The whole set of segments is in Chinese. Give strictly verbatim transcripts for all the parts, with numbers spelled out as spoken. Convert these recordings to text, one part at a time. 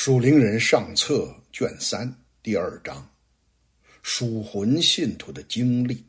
属灵人上册卷三第二章，属魂信徒的经历。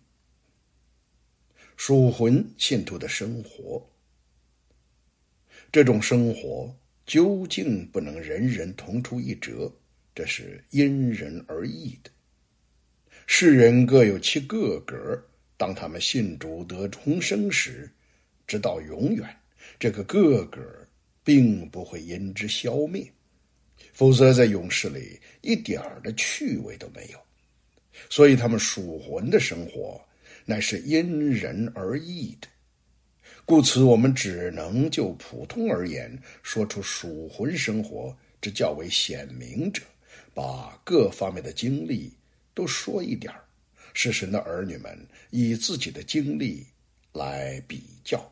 属魂信徒的生活，这种生活究竟不能人人同出一辙，这是因人而异的。世人各有其个格，当他们信主得重生时，直到永远，这个个格并不会因之消灭，否则在永世里一点儿的趣味都没有。所以他们属魂的生活乃是因人而异的，故此我们只能就普通而言说出属魂生活之较为显明者，把各方面的经历都说一点，使神的儿女们以自己的经历来比较。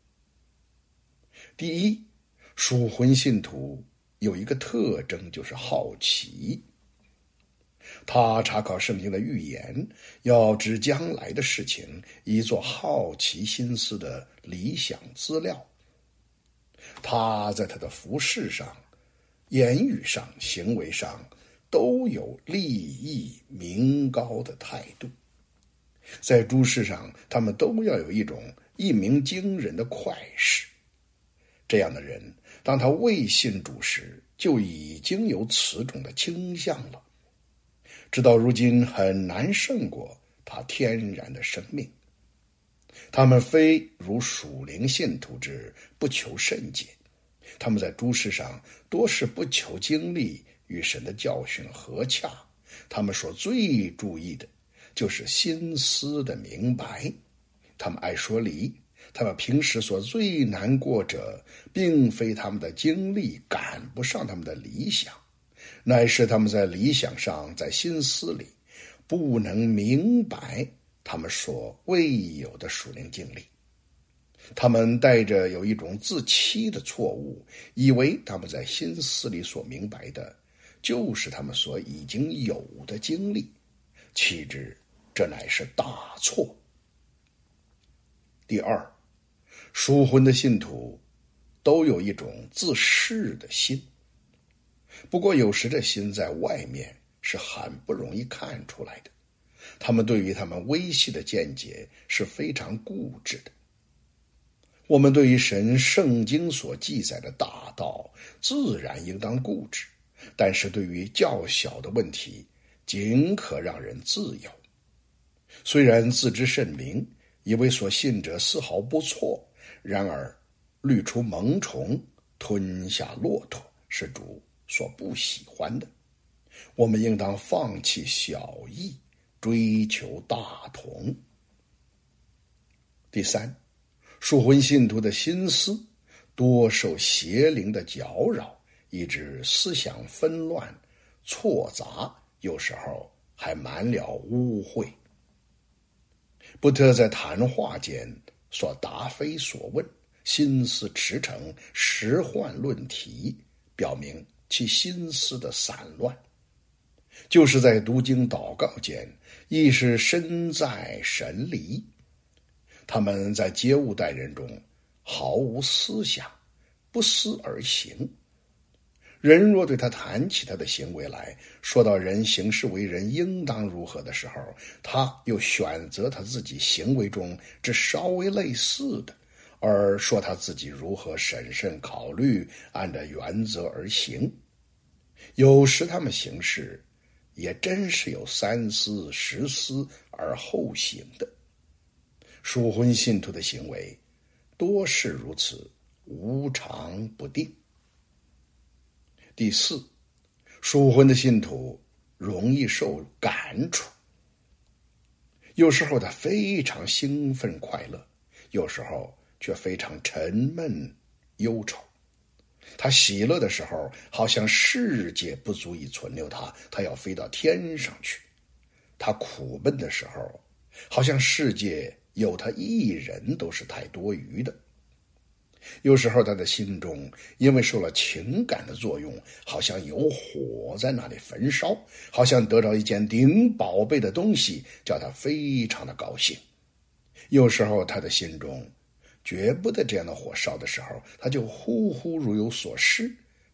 第一，属魂信徒有一个特征，就是好奇。他查考圣经的预言，要知将来的事情，以做好奇心思的理想资料。他在他的服事上、言语上、行为上都有立意明高的态度。在诸事上，他们都要有一种一鸣惊人的快事。这样的人，当他未信主时，就已经有此种的倾向了，直到如今很难胜过他天然的生命。他们非如属灵信徒之不求甚解，他们在诸事上多是不求经历与神的教训合洽，他们所最注意的就是心思的明白。他们爱说理，他们平时所最难过者，并非他们的经历赶不上他们的理想，乃是他们在理想上，在心思里不能明白他们所未有的属灵经历。他们带着有一种自欺的错误，以为他们在心思里所明白的就是他们所已经有的经历，岂知这乃是大错。第二，属魂的信徒都有一种自恃的心，不过有时这心在外面是很不容易看出来的。他们对于他们微细的见解是非常固执的。我们对于神圣经所记载的大道，自然应当固执，但是对于较小的问题，尽可让人自由。虽然自知甚明，以为所信者丝毫不错，然而滤出萌虫，吞下骆驼，是主所不喜欢的。我们应当放弃小义，追求大同。第三，属魂信徒的心思多受邪灵的搅扰，以致思想纷乱错杂，有时候还满了污秽。不特在谈话间所答非所问，心思驰骋，实换论题，表明其心思的散乱。就是在读经祷告间，亦是身在神离。他们在接物待人中毫无思想，不思而行。人若对他谈起他的行为来，说到人行事为人应当如何的时候，他又选择他自己行为中之稍微类似的，而说他自己如何审慎考虑，按照原则而行。有时他们行事也真是有三思十思而后行的。属魂信徒的行为多是如此，无常不定。第四，属魂的信徒容易受感触。有时候他非常兴奋快乐，有时候却非常沉闷忧愁。他喜乐的时候，好像世界不足以存留他，他要飞到天上去。他苦闷的时候，好像世界有他一人都是太多余的。有时候他的心中因为受了情感的作用，好像有火在那里焚烧，好像得到一件顶宝贝的东西，叫他非常的高兴。有时候他的心中绝不得这样的火烧的时候，他就忽忽如有所失，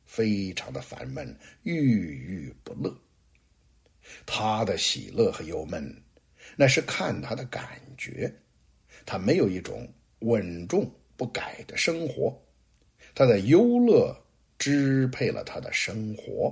非常的烦闷，郁郁不乐。他的喜乐和忧闷，那是看他的感觉。他没有一种稳重不改的生活，他的忧乐支配了他的生活。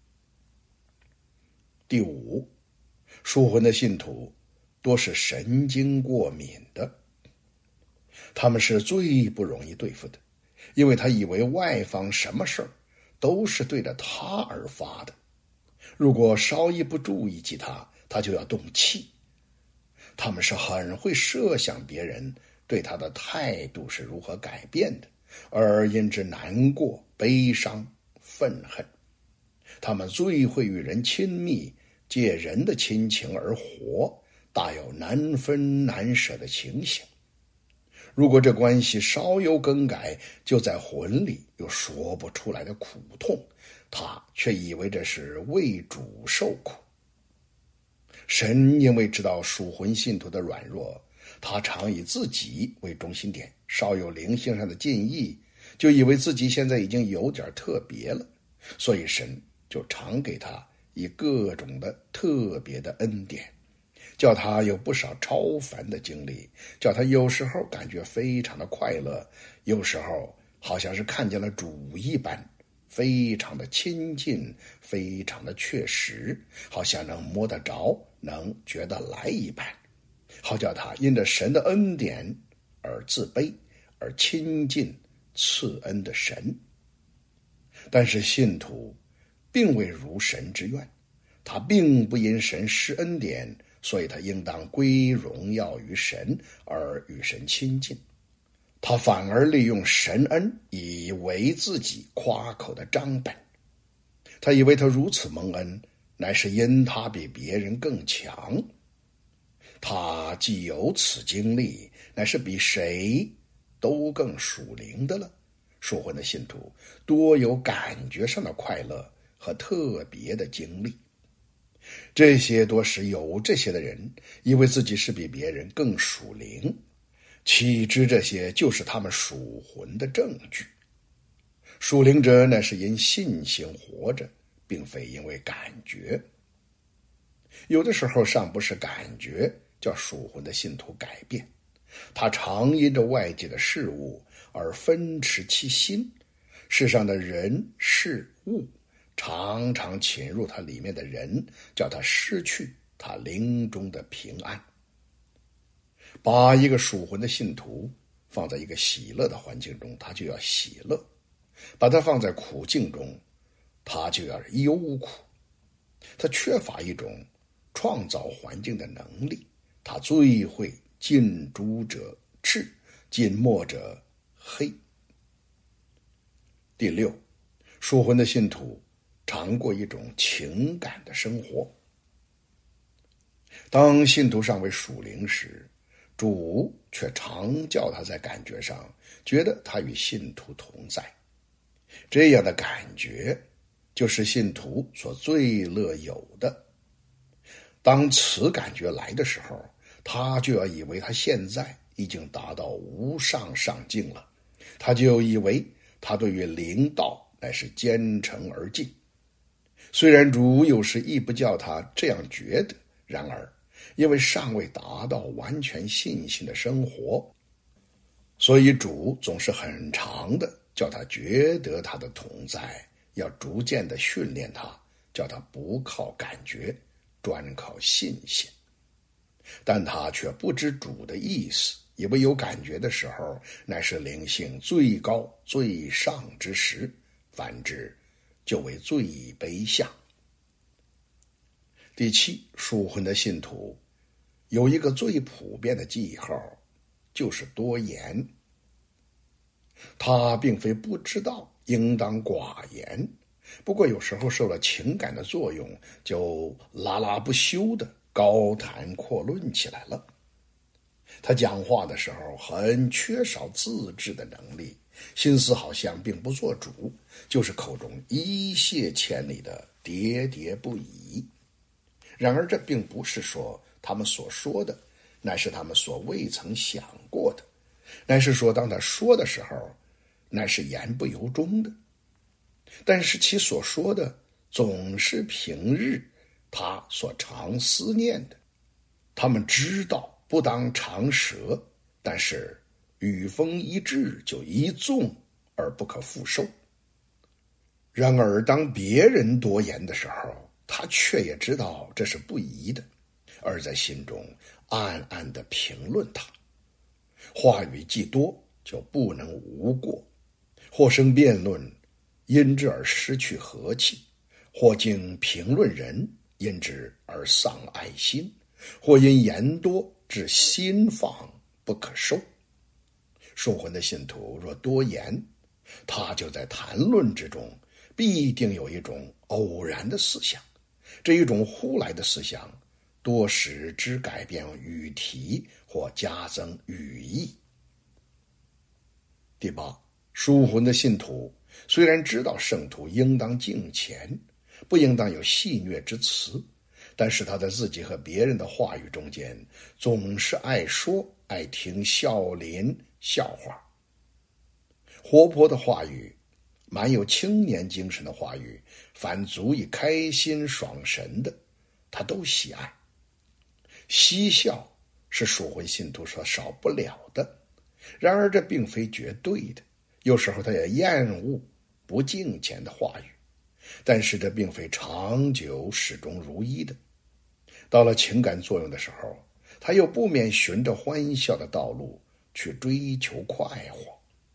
第五，属魂的信徒多是神经过敏的，他们是最不容易对付的，因为他以为外方什么事儿都是对着他而发的，如果稍一不注意及他，他就要动气。他们是很会设想别人对他的态度是如何改变的，而因之难过、悲伤、愤恨。他们最会与人亲密，借人的亲情而活，大有难分难舍的情形。如果这关系稍有更改，就在魂里有说不出来的苦痛，他却以为这是为主受苦。神因为知道属魂信徒的软弱，他常以自己为中心点，稍有灵性上的进益，就以为自己现在已经有点特别了，所以神就常给他以各种的特别的恩典，叫他有不少超凡的经历，叫他有时候感觉非常的快乐，有时候好像是看见了主一般，非常的亲近，非常的确实，好像能摸得着，能觉得来一般，好叫他因着神的恩典而自卑，而亲近赐恩的神。但是信徒并未如神之愿，他并不因神施恩典，所以他应当归荣耀于神，而与神亲近。他反而利用神恩以为自己夸口的张本。他以为他如此蒙恩，乃是因他比别人更强。他既有此经历，乃是比谁都更属灵的了。属魂的信徒多有感觉上的快乐和特别的经历，这些多使有这些的人以为自己是比别人更属灵，岂知这些就是他们属魂的证据。属灵者乃是因信心活着，并非因为感觉。有的时候尚不是感觉叫属魂的信徒改变，他常因着外界的事物而分持其心，世上的人事物常常侵入他里面的人，叫他失去他灵中的平安。把一个属魂的信徒放在一个喜乐的环境中，他就要喜乐；把他放在苦境中，他就要忧苦。他缺乏一种创造环境的能力，他最会近朱者赤，近墨者黑。第六，属魂的信徒常过一种情感的生活。当信徒尚未属灵时，主却常叫他在感觉上觉得他与信徒同在。这样的感觉就是信徒所最乐有的。当此感觉来的时候，他就要以为他现在已经达到无上上境了，他就以为他对于灵道乃是虔诚而敬。虽然主有时亦不叫他这样觉得，然而因为尚未达到完全信心的生活，所以主总是很长的叫他觉得他的同在，要逐渐的训练他，叫他不靠感觉，专靠信心。但他却不知主的意思，以为有感觉的时候乃是灵性最高最上之时，反之就为最卑下。第七，属魂的信徒有一个最普遍的记号，就是多言。他并非不知道应当寡言，不过有时候受了情感的作用，就拉拉不休的高谈阔论起来了。他讲话的时候很缺少自制的能力，心思好像并不做主，就是口中一泻千里的喋喋不已。然而这并不是说他们所说的乃是他们所未曾想过的，乃是说当他说的时候乃是言不由衷的。 但是其所说的总是平日他所常思念的。他们知道不当长舌，但是语锋一致就一纵而不可复收。然而当别人多言的时候，他却也知道这是不宜的，而在心中暗暗地评论他。话语既多，就不能无过，或生辩论，因之而失去和气；或经评论人，因之而丧爱心；或因言多，致心放不可收。属魂的信徒若多言，他就在谈论之中必定有一种偶然的思想，这一种忽来的思想多使之改变语题或加增语义。第八，属魂的信徒虽然知道圣徒应当敬虔，不应当有戏谑之词，但是他在自己和别人的话语中间总是爱说爱听笑林笑话。活泼的话语，满有青年精神的话语，凡足以开心爽神的，他都喜爱。嬉笑是属魂信徒所少不了的，然而这并非绝对的，有时候他也厌恶不敬虔的话语，但是这并非长久始终如一的。到了情感作用的时候，他又不免循着欢笑的道路去追求快活。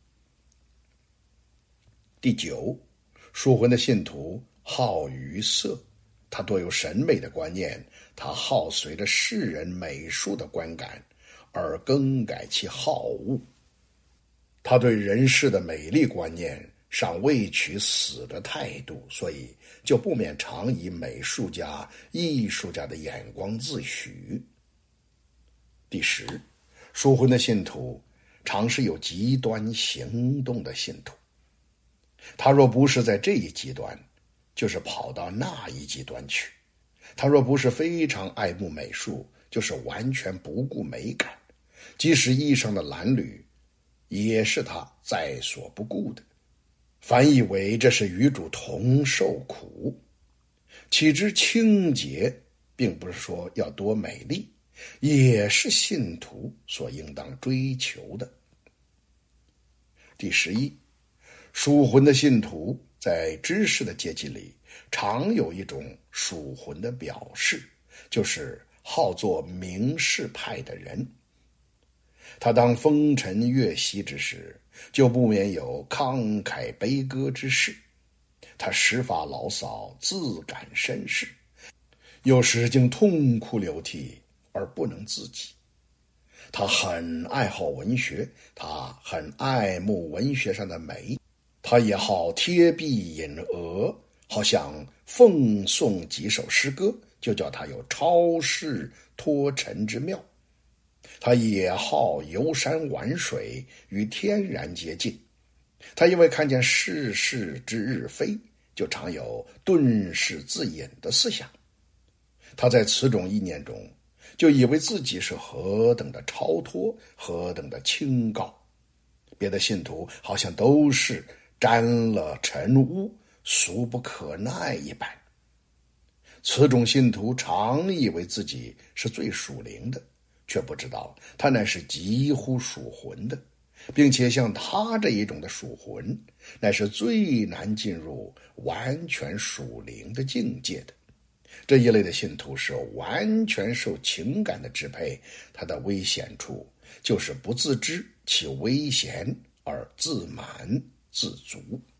第九，属魂的信徒好于色，他多有审美的观念，他好随着世人美术的观感而更改其好恶。他对人世的美丽观念尚未取死的态度，所以就不免常以美术家、艺术家的眼光自诩。第十，属魂的信徒常是有极端行动的信徒。他若不是在这一极端，就是跑到那一极端去；他若不是非常爱慕美术，就是完全不顾美感，即使衣裳的褴褛，也是他在所不顾的。凡以为这是与主同受苦，岂知清洁并不是说要多美丽，也是信徒所应当追求的。第十一，属魂的信徒在知识的阶级里常有一种属魂的表示，就是好做名士派的人。他当风尘月息之时，就不免有慷慨悲歌之事。他时发牢骚，自感身世，有时竟痛哭流涕而不能自己。他很爱好文学，他很爱慕文学上的美，他也好贴壁引额，好像奉诵几首诗歌，就叫他有超世脱尘之妙。他也好游山玩水，与天然接近。他因为看见世事之日非，就常有遁世自隐的思想。他在此种意念中，就以为自己是何等的超脱，何等的清高，别的信徒好像都是沾了尘污，俗不可耐一般。此种信徒常以为自己是最属灵的，却不知道他乃是极乎属魂的，并且像他这一种的属魂，乃是最难进入完全属灵的境界的。这一类的信徒是完全受情感的支配，他的危险处就是不自知其危险而自满自足。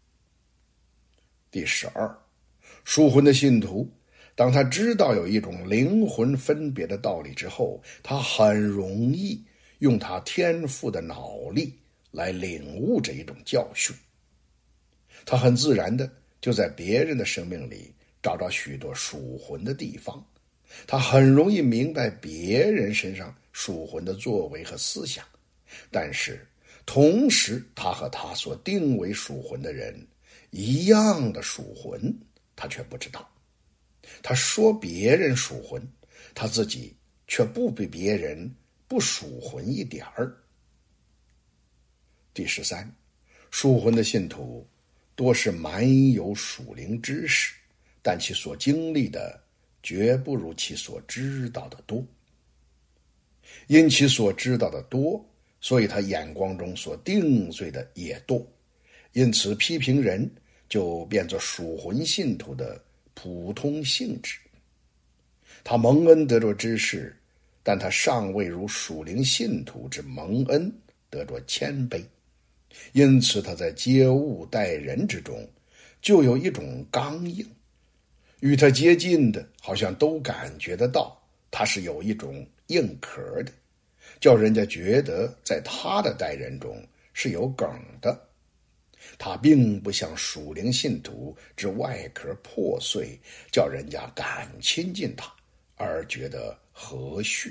第十二，属魂的信徒，当他知道有一种灵魂分别的道理之后，他很容易用他天赋的脑力来领悟这一种教训。他很自然的就在别人的生命里找到许多属魂的地方，他很容易明白别人身上属魂的作为和思想，但是同时他和他所定为属魂的人一样的属魂，他却不知道。他说别人属魂，他自己却不比别人不属魂一点儿。第十三，属魂的信徒多是满有属灵知识，但其所经历的绝不如其所知道的多。因其所知道的多，所以他眼光中所定罪的也多，因此批评人就变作属魂信徒的普通性质。他蒙恩得着知识，但他尚未如属灵信徒之蒙恩得着谦卑，因此他在接物待人之中就有一种刚硬，与他接近的好像都感觉得到他是有一种硬壳的，叫人家觉得在他的待人中是有梗的。他并不像属灵信徒之外壳破碎，叫人家敢亲近他而觉得和煦。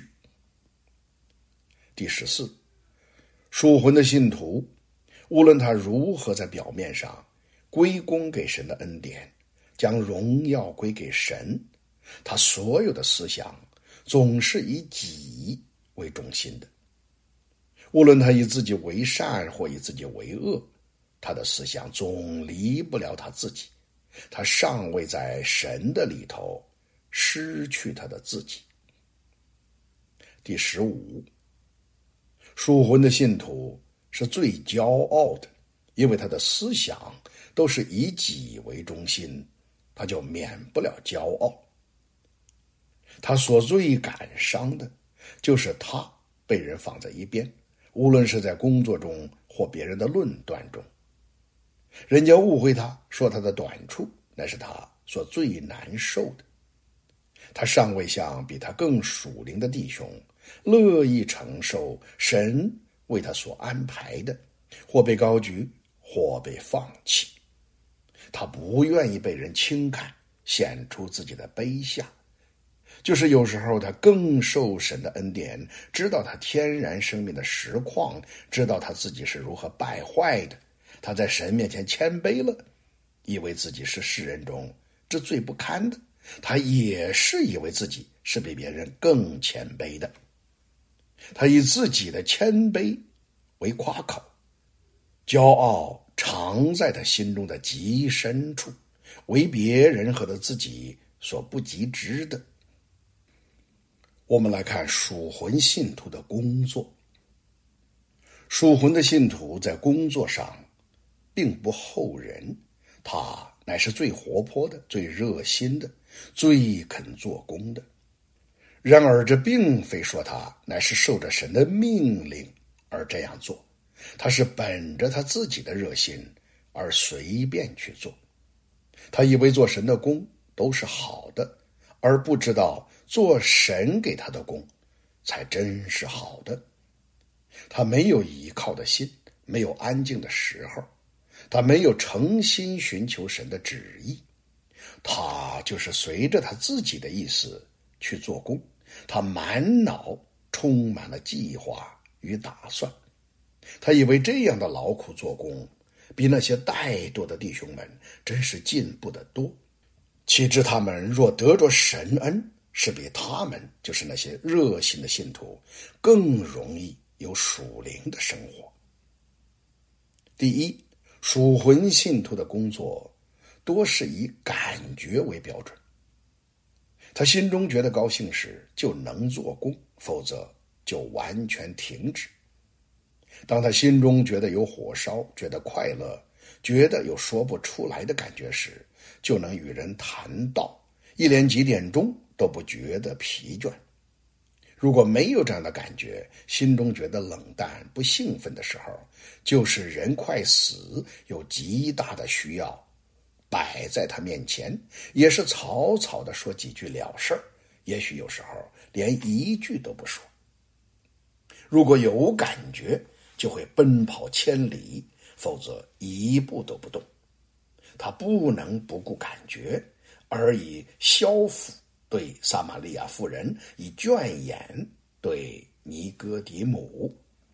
第十四，属魂的信徒，无论他如何在表面上归功给神的恩典，将荣耀归给神，他所有的思想总是以己为中心的。无论他以自己为善或以自己为恶，他的思想总离不了他自己，他尚未在神的里头失去他的自己。第十五，属魂的信徒是最骄傲的，因为他的思想都是以己为中心，他就免不了骄傲。他所最感伤的就是他被人放在一边，无论是在工作中或别人的论断中，人家误会他，说他的短处，那是他所最难受的。他尚未像比他更属灵的弟兄乐意承受神为他所安排的，或被高举，或被放弃。他不愿意被人轻看，显出自己的卑下。就是有时候他更受神的恩典，知道他天然生命的实况，知道他自己是如何败坏的，他在神面前谦卑了，以为自己是世人中之最不堪的，他也是以为自己是比别人更谦卑的。他以自己的谦卑为夸口，骄傲常在他心中的极深处，为别人和他自己所不及知的。我们来看属魂信徒的工作。属魂的信徒在工作上并不后人，他乃是最活泼的，最热心的，最肯做工的。然而这并非说他乃是受着神的命令而这样做，他是本着他自己的热心而随便去做。他以为做神的工都是好的，而不知道做神给他的工才真是好的。他没有依靠的心，没有安静的时候，他没有诚心寻求神的旨意，他就是随着他自己的意思去做工，他满脑充满了计划与打算。他以为这样的劳苦做工比那些怠惰的弟兄们真是进步得多，岂知他们若得着神恩，是比他们，就是那些热心的信徒，更容易有属灵的生活。第一，属魂信徒的工作多是以感觉为标准，他心中觉得高兴时就能做工，否则就完全停止。当他心中觉得有火烧，觉得快乐，觉得有说不出来的感觉时，就能与人谈道，一连几点钟都不觉得疲倦。如果没有这样的感觉，心中觉得冷淡不兴奋的时候，就是人快死，有极大的需要摆在他面前，也是草草的说几句了事儿，也许有时候连一句都不说。如果有感觉，就会奔跑千里，否则一步都不动。他不能不顾感觉，而以消服对撒玛利亚妇人，以倦言对尼哥底母。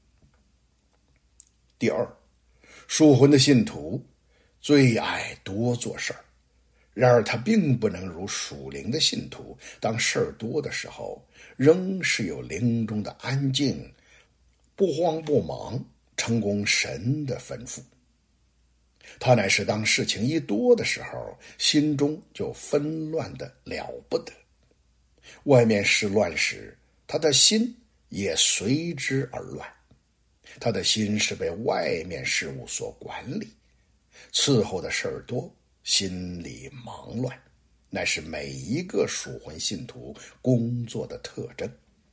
第二，属魂的信徒最爱多做事儿，然而他并不能如属灵的信徒，当事儿多的时候，仍是有灵中的安静，不慌不忙，成功神的吩咐。 他乃是当事情一多的时候，心中就纷乱的了不得。外面事乱时，他的心也随之而乱。他的心是被外面事物所管理，伺候的事儿多，心里忙乱，乃是每一个属魂信徒工作的特征。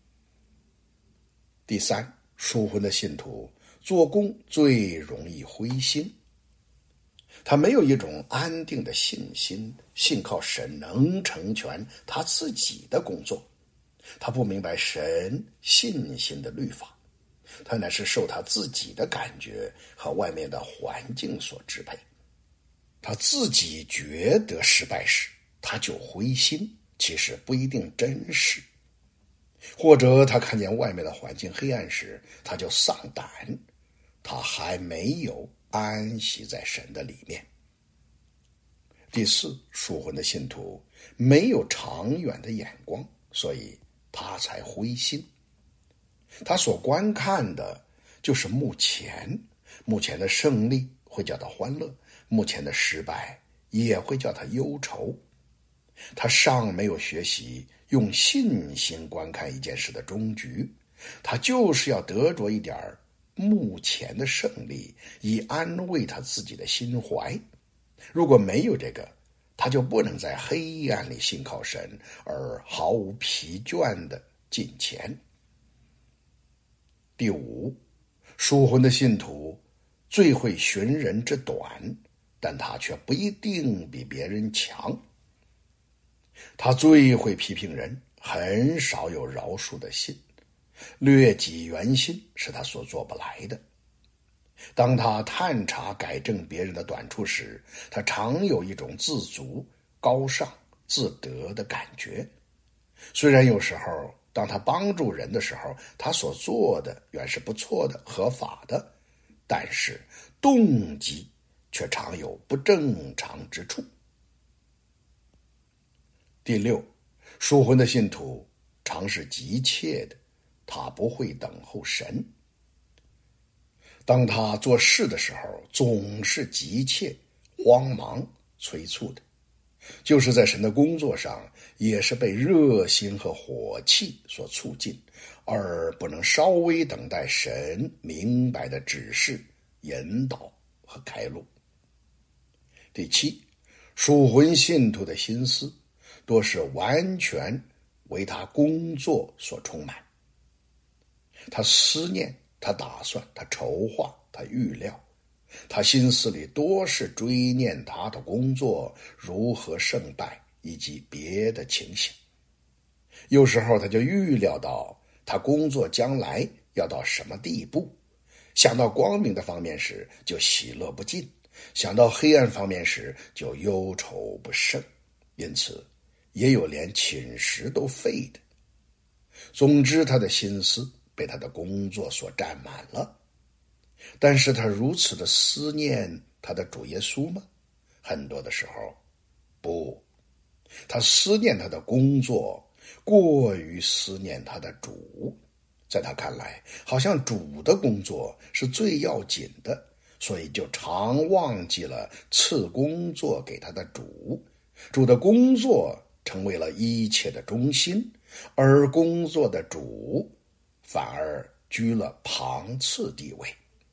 第三，属魂的信徒做工最容易灰心，他没有一种安定的信心，信靠神能成全他自己的工作。他不明白神信心的律法，他乃是受他自己的感觉和外面的环境所支配。他自己觉得失败时，他就灰心，其实不一定真实。或者他看见外面的环境黑暗时，他就丧胆，他还没有安息在神的里面。第四，属魂的信徒没有长远的眼光，所以他才灰心。他所观看的就是目前，目前的胜利会叫他欢乐，目前的失败也会叫他忧愁。他尚没有学习用信心观看一件事的终局，他就是要得着一点目前的胜利，以安慰他自己的心怀。如果没有这个，他就不能在黑暗里信靠神，而毫无疲倦地进前。第五，属魂的信徒最会寻人之短，但他却不一定比别人强。他最会批评人，很少有饶恕的心，略己原心是他所做不来的。当他探查改正别人的短处时，他常有一种自足、高尚、自得的感觉。虽然有时候当他帮助人的时候，他所做的原是不错的、合法的，但是动机却常有不正常之处。第六，属魂的信徒常是急切的，他不会等候神。当他做事的时候，总是急切、慌忙、催促的，就是在神的工作上，也是被热心和火气所促进，而不能稍微等待神明白的指示、引导和开路。第七，属魂信徒的心思多是完全为他工作所充满，他思念，他打算，他筹划，他预料，他心思里多是追念他的工作如何胜败，以及别的情形。有时候他就预料到他工作将来要到什么地步，想到光明的方面时就喜乐不尽，想到黑暗方面时就忧愁不胜，因此也有连寝食都废的。总之，他的心思被他的工作所占满了。但是他如此的思念他的主耶稣吗？很多的时候不，他思念他的工作过于思念他的主。在他看来，好像主的工作是最要紧的，所以就常忘记了赐工作给他的主。主的工作成为了一切的中心，而工作的主反而居了旁次地位。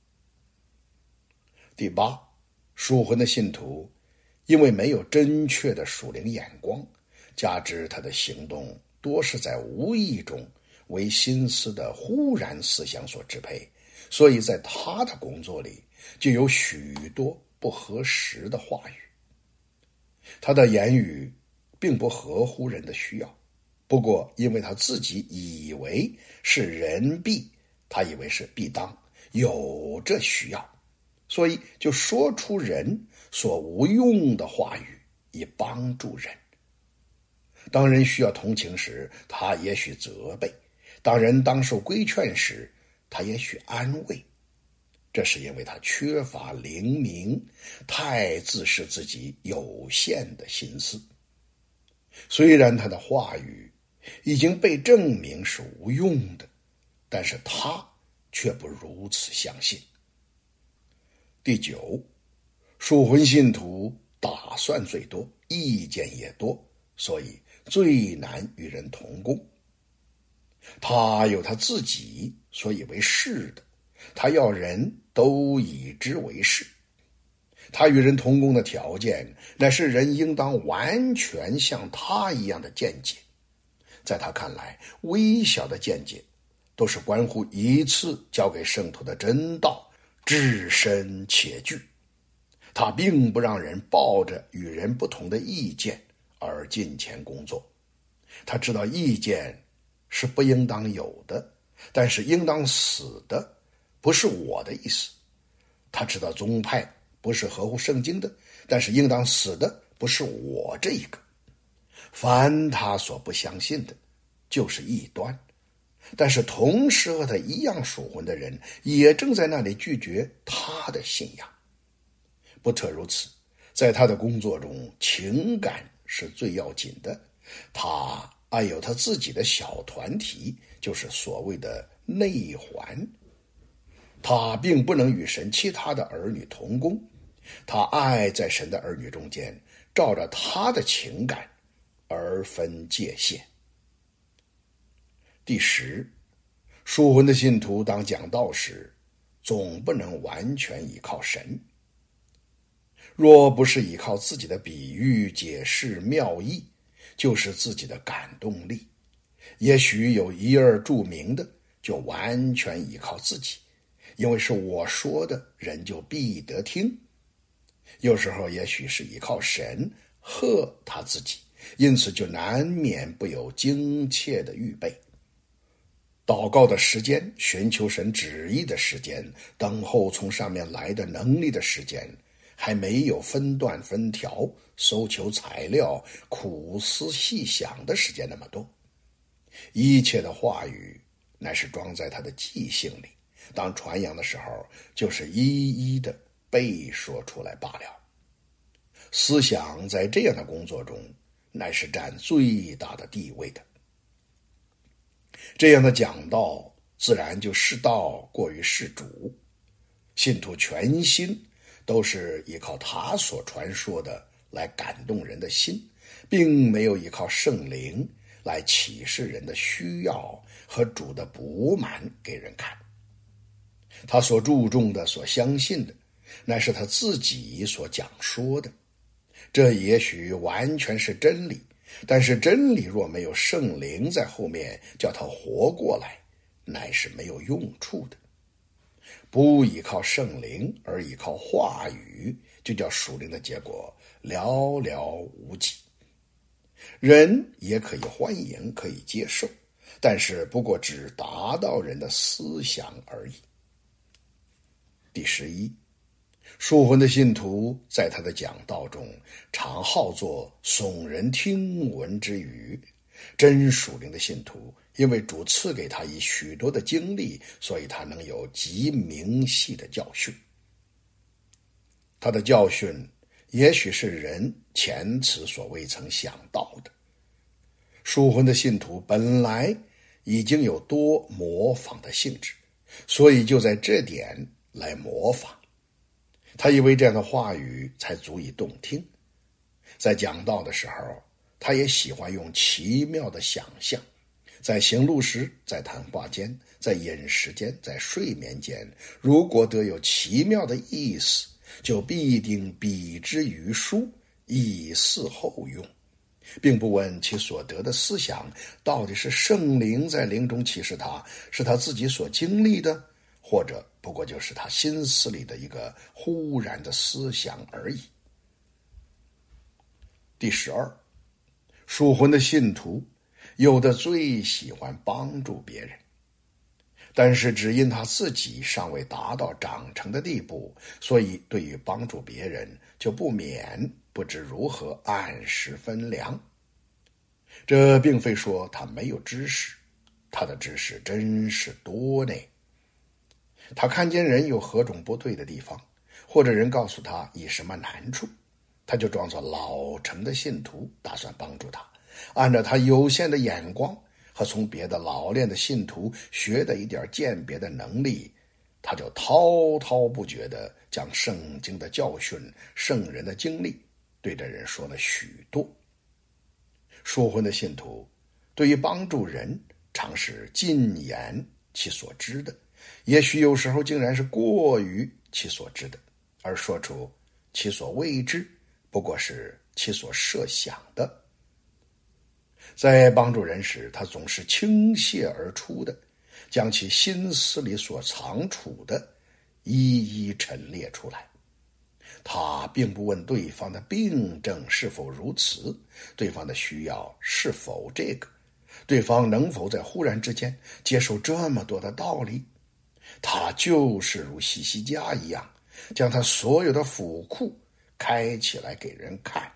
第八，属魂的信徒因为没有真确的属灵眼光，加之他的行动多是在无意中为心思的忽然思想所支配，所以在他的工作里就有许多不合时的话语。他的言语并不合乎人的需要，不过因为他自己以为是人必，他以为是必当，有这需要，所以就说出人所无用的话语，以帮助人。当人需要同情时，他也许责备；当人当受规劝时，他也许安慰。这是因为他缺乏灵明，太自视自己有限的心思。虽然他的话语已经被证明是无用的，但是他却不如此相信。第九， 属魂信徒打算最多，意见也多，所以最难与人同工。他有他自己所以为是的，他要人都以之为是。他与人同工的条件，乃是人应当完全像他一样的见解。在他看来，微小的见解都是关乎一次交给圣徒的真道，至深且具。他并不让人抱着与人不同的意见而进前工作。他知道意见是不应当有的，但是应当死的不是我的意思。他知道宗派不是合乎圣经的，但是应当死的不是我这一个。凡他所不相信的，就是异端。但是同时和他一样属魂的人，也正在那里拒绝他的信仰。不特如此，在他的工作中，情感是最要紧的。他爱有他自己的小团体，就是所谓的内环。他并不能与神其他的儿女同工，他爱在神的儿女中间，照着他的情感而分界限。第十，属魂的信徒当讲道时，总不能完全依靠神。若不是依靠自己的比喻、解释、妙意，就是自己的感动力。也许有一二著名的，就完全依靠自己，因为是我说的，人就必得听。有时候也许是依靠神贺他自己，因此就难免不有精切的预备。祷告的时间，寻求神旨意的时间，等候从上面来的能力的时间，还没有分段分条搜求材料苦思细想的时间那么多。一切的话语乃是装在他的记性里，当传扬的时候就是一一的背说出来罢了。思想在这样的工作中乃是占最大的地位的。这样的讲道自然就是道过于是主，信徒全心都是依靠他所传说的来感动人的心，并没有依靠圣灵来启示人的需要和主的补满给人看。他所注重的、所相信的，乃是他自己所讲说的。这也许完全是真理，但是真理若没有圣灵在后面叫他活过来，乃是没有用处的。不依靠圣灵而依靠话语，就叫属灵的结果寥寥无几。人也可以欢迎，可以接受，但是不过只达到人的思想而已。第十一，属魂的信徒在他的讲道中常好作耸人听闻之语。真属灵的信徒，因为主赐给他以许多的经历，所以他能有极明细的教训。他的教训也许是人前此所未曾想到的。属魂的信徒本来已经有多模仿的性质，所以就在这点来模仿。他以为这样的话语才足以动听。在讲道的时候，他也喜欢用奇妙的想象，在行路时，在谈话间，在饮食间，在睡眠间，如果得有奇妙的意思，就必定比之于书，以示后用，并不问其所得的思想到底是圣灵在灵中启示他，是他自己所经历的，或者不过就是他心思里的一个忽然的思想而已。第十二，属魂的信徒有的最喜欢帮助别人，但是只因他自己尚未达到长成的地步，所以对于帮助别人就不免不知如何按时分粮。这并非说他没有知识，他的知识真是多呢。他看见人有何种不对的地方，或者人告诉他以什么难处，他就装作老成的信徒，打算帮助他，按照他有限的眼光和从别的老练的信徒学的一点鉴别的能力，他就滔滔不绝地将圣经的教训、圣人的经历对着人说了许多。属魂的信徒对于帮助人常是尽言其所知的，也许有时候竟然是过于其所知的，而说出其所未知不过是其所设想的。在帮助人时，他总是倾泻而出的，将其心思里所藏储的一一陈列出来。他并不问对方的病症是否如此，对方的需要是否这个，对方能否在忽然之间接受这么多的道理。他就是如西西家一样，将他所有的府库开起来给人看。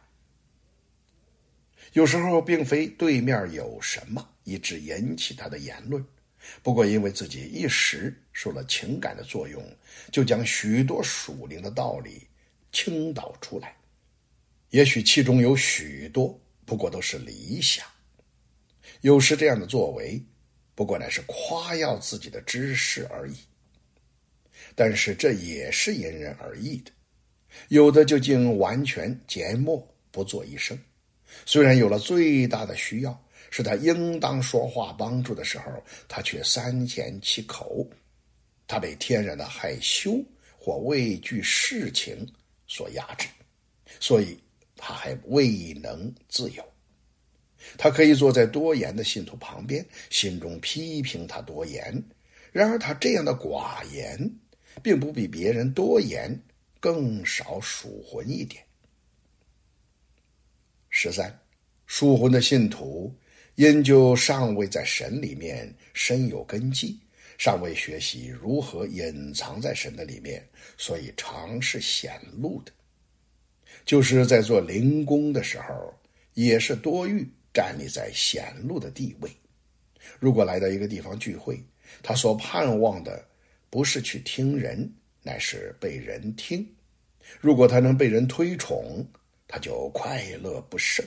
有时候并非对面有什么以致引起他的言论，不过因为自己一时受了情感的作用，就将许多属灵的道理倾倒出来。也许其中有许多不过都是理想，有时这样的作为不过乃是夸耀自己的知识而已。但是这也是因人而异的，有的就竟完全缄默不作一声，虽然有了最大的需要，是他应当说话帮助的时候，他却三缄其口。他被天然的害羞或畏惧事情所压制，所以他还未能自由。他可以坐在多言的信徒旁边，心中批评他多言，然而他这样的寡言并不比别人多言更少属魂一点。十三，属魂的信徒因就尚未在神里面深有根基，尚未学习如何隐藏在神的里面，所以常是显露的。就是在做灵工的时候，也是多欲站立在显露的地位。如果来到一个地方聚会，他所盼望的不是去听人，乃是被人听。如果他能被人推崇，他就快乐不胜。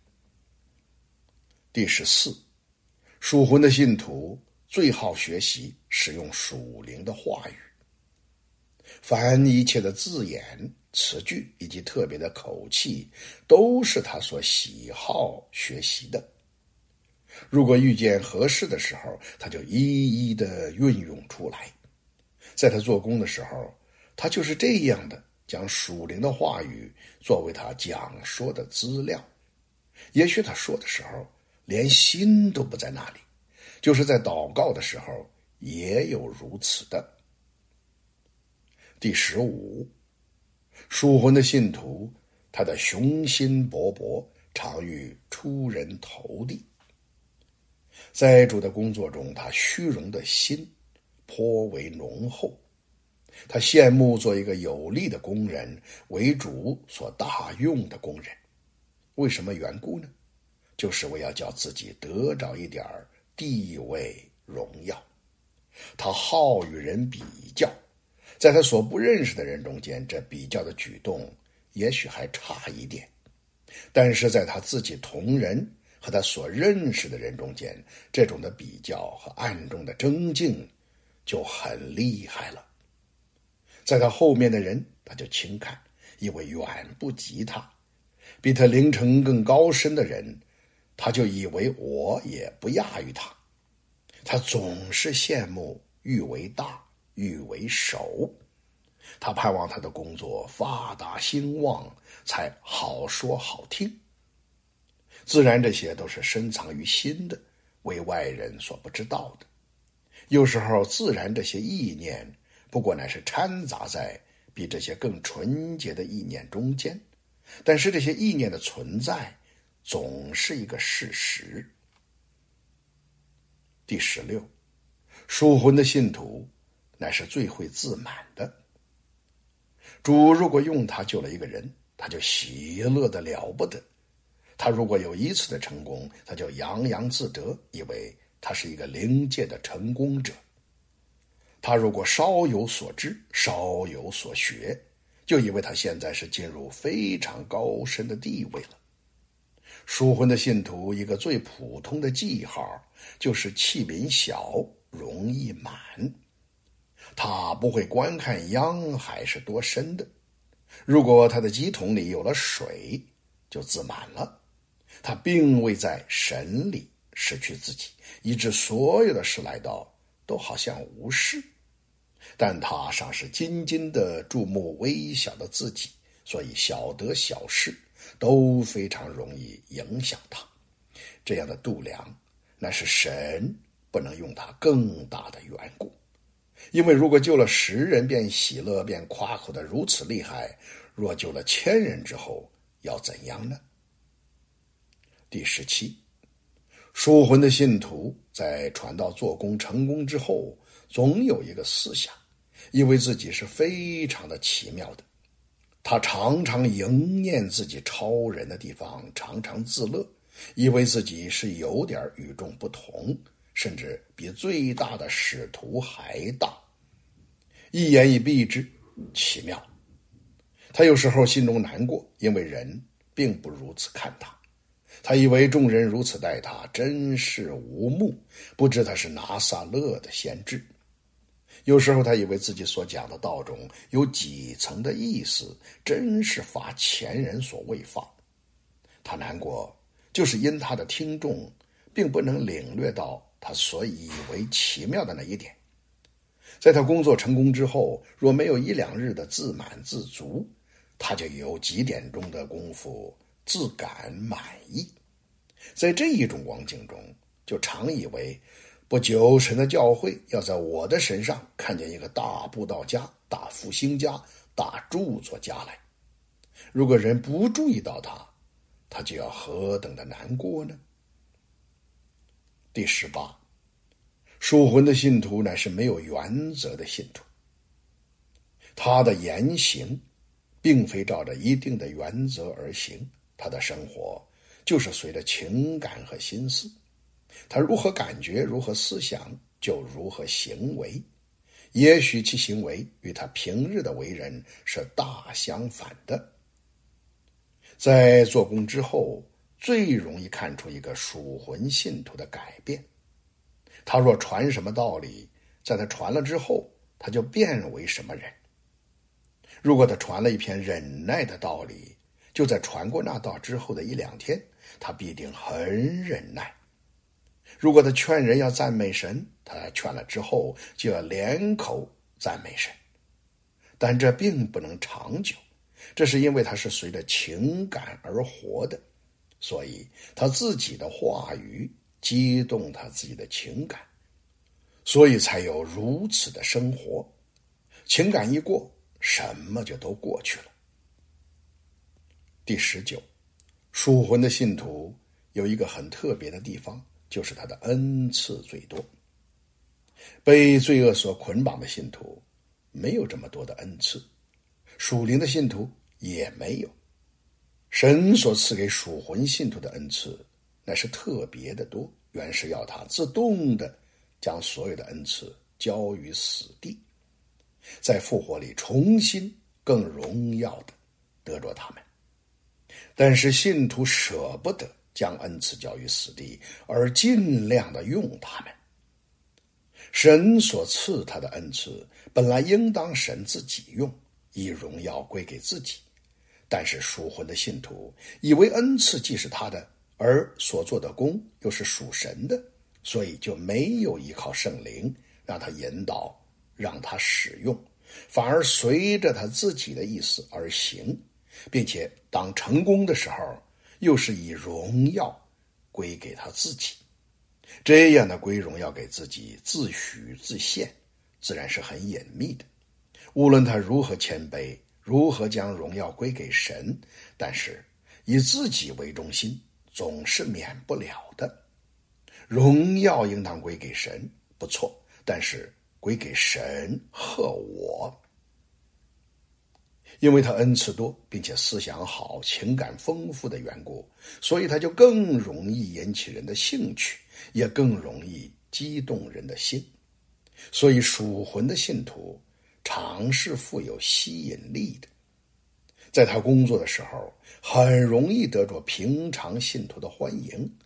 第十四，属魂的信徒最好学习使用属灵的话语。凡一切的字眼、词句以及特别的口气，都是他所喜好学习的。如果遇见合适的时候，他就一一的运用出来。在他做工的时候，他就是这样的将属灵的话语作为他讲说的资料。也许他说的时候连心都不在那里，就是在祷告的时候也有如此的。第十五，属魂的信徒，他的雄心勃勃，常欲出人头地。在主的工作中，他虚荣的心颇为浓厚。他羡慕做一个有力的工人，为主所大用的工人。为什么缘故呢？就是为要叫自己得着一点地位荣耀。他好与人比较，在他所不认识的人中间，这比较的举动也许还差一点，但是在他自己同人和他所认识的人中间，这种的比较和暗中的争竞就很厉害了。在他后面的人，他就轻看，以为远不及他；比他灵程更高深的人，他就以为我也不亚于他。他总是羡慕欲为大，欲为首。他盼望他的工作发达兴旺，才好说好听。自然这些都是深藏于心的，为外人所不知道的。有时候自然这些意念不过乃是掺杂在比这些更纯洁的意念中间，但是这些意念的存在总是一个事实。第十六，属魂的信徒乃是最会自满的。主如果用他救了一个人，他就喜乐得了不得。他如果有一次的成功，他就洋洋自得，以为他是一个灵界的成功者。他如果稍有所知，稍有所学，就以为他现在是进入非常高深的地位了。属魂的信徒一个最普通的记号，就是器皿小，容易满。 他不会观看洋海是多深的。如果他的机桶里有了水，就自满了。他并未在神里失去自己，以致所有的事来到都好像无事。但他尚是津津地注目微小的自己，所以小得小事都非常容易影响他。这样的度量，乃是神不能用他更大的缘故。因为如果救了十人便喜乐便夸口的如此厉害，若救了千人之后要怎样呢？第十七，属魂的信徒在传道做工成功之后，总有一个思想，以为自己是非常的奇妙的。他常常迎念自己超人的地方，常常自乐，以为自己是有点与众不同，甚至比最大的使徒还大。一言以蔽之，奇妙。他有时候心中难过，因为人并不如此看他。他以为众人如此待他，真是无目，不知他是拿撒勒的先知。有时候他以为自己所讲的道中有几层的意思，真是发前人所未发。他难过，就是因他的听众并不能领略到他所以为奇妙的那一点。在他工作成功之后，若没有一两日的自满自足，他就有几点钟的功夫自感满意。在这一种光景中，就常以为不久神的教会要在我的身上看见一个大布道家、大复兴家、大著作家来。如果人不注意到他，他就要何等的难过呢？第十八，属魂的信徒乃是没有原则的信徒。他的言行并非照着一定的原则而行，他的生活就是随着情感和心思，他如何感觉，如何思想，就如何行为。也许其行为与他平日的为人是大相反的。在做工之后，最容易看出一个属魂信徒的改变。他若传什么道理，在他传了之后，他就变为什么人。如果他传了一篇忍耐的道理，就在传过那道之后的一两天，他必定很忍耐。如果他劝人要赞美神，他劝了之后就要连口赞美神。但这并不能长久，这是因为他是随着情感而活的，所以他自己的话语激动他自己的情感，所以才有如此的生活。情感一过，什么就都过去了。第十九，属魂的信徒有一个很特别的地方，就是他的恩赐最多。被罪恶所捆绑的信徒没有这么多的恩赐，属灵的信徒也没有。神所赐给属魂信徒的恩赐乃是特别的多，原是要他自动的将所有的恩赐交于死地，在复活里重新更荣耀的得着他们。但是信徒舍不得将恩赐交于死地，而尽量的用他们。神所赐他的恩赐本来应当神自己用，以荣耀归给自己。但是属魂的信徒以为恩赐既是他的，而所做的功又是属神的，所以就没有依靠圣灵让他引导，让他使用，反而随着他自己的意思而行，并且当成功的时候又是以荣耀归给他自己。这样的归荣耀给自己，自许自献，自然是很隐秘的。无论他如何谦卑，如何将荣耀归给神，但是以自己为中心总是免不了的。荣耀应当归给神，不错，但是归给神和我。因为他恩赐多，并且思想好，情感丰富的缘故，所以他就更容易引起人的兴趣，也更容易激动人的心。所以属魂的信徒常是富有吸引力的。在他工作的时候，很容易得着平常信徒的欢迎。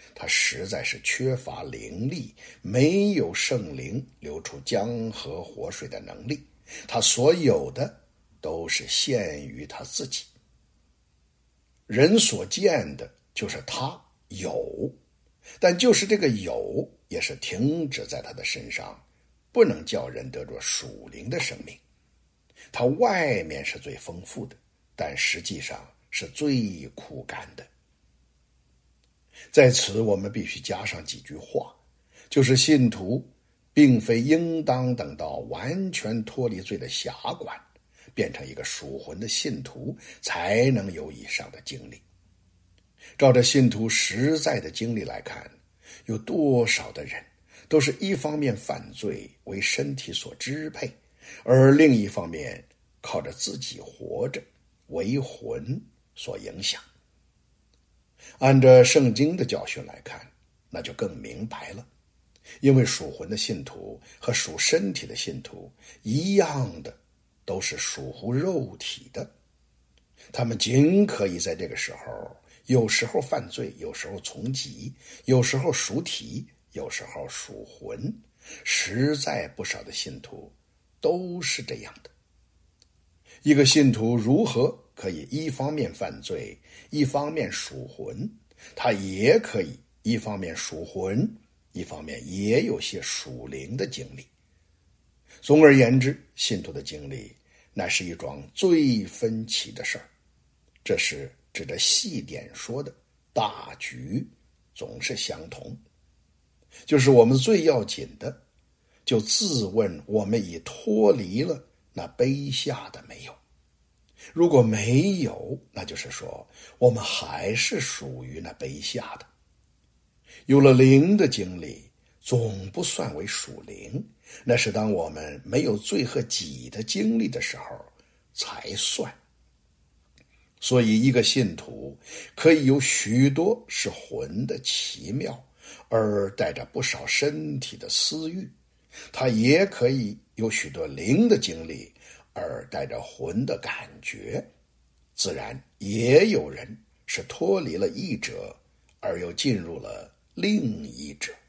他实在是缺乏灵力，没有圣灵流出江河活水的能力，他所有的都是限于他自己。人所见的就是他有，但就是这个有也是停止在他的身上，不能叫人得着属灵的生命。他外面是最丰富的，但实际上是最枯干的。在此我们必须加上几句话，就是信徒并非应当等到完全脱离罪的辖管，变成一个属魂的信徒，才能有以上的经历。照着信徒实在的经历来看，有多少的人都是一方面犯罪为身体所支配，而另一方面靠着自己活着为魂所影响。按照圣经的教训来看，那就更明白了，因为属魂的信徒和属身体的信徒一样的，都是属乎肉体的。他们尽可以在这个时候，有时候犯罪，有时候从己，有时候属体，有时候属魂，实在不少的信徒都是这样的。一个信徒如何可以一方面犯罪，一方面属魂，他也可以一方面属魂，一方面也有些属灵的经历。总而言之，信徒的经历乃是一桩最分歧的事儿，这是指着细点说的，大局总是相同。就是我们最要紧的，就自问我们已脱离了那卑下的没有。如果没有，那就是说我们还是属于那卑下的。有了灵的经历，总不算为属灵，那是当我们没有罪和己的经历的时候才算。所以一个信徒可以有许多是魂的奇妙，而带着不少身体的私欲，他也可以有许多灵的经历，而带着魂的感觉。自然也有人是脱离了一者，而又进入了另一者。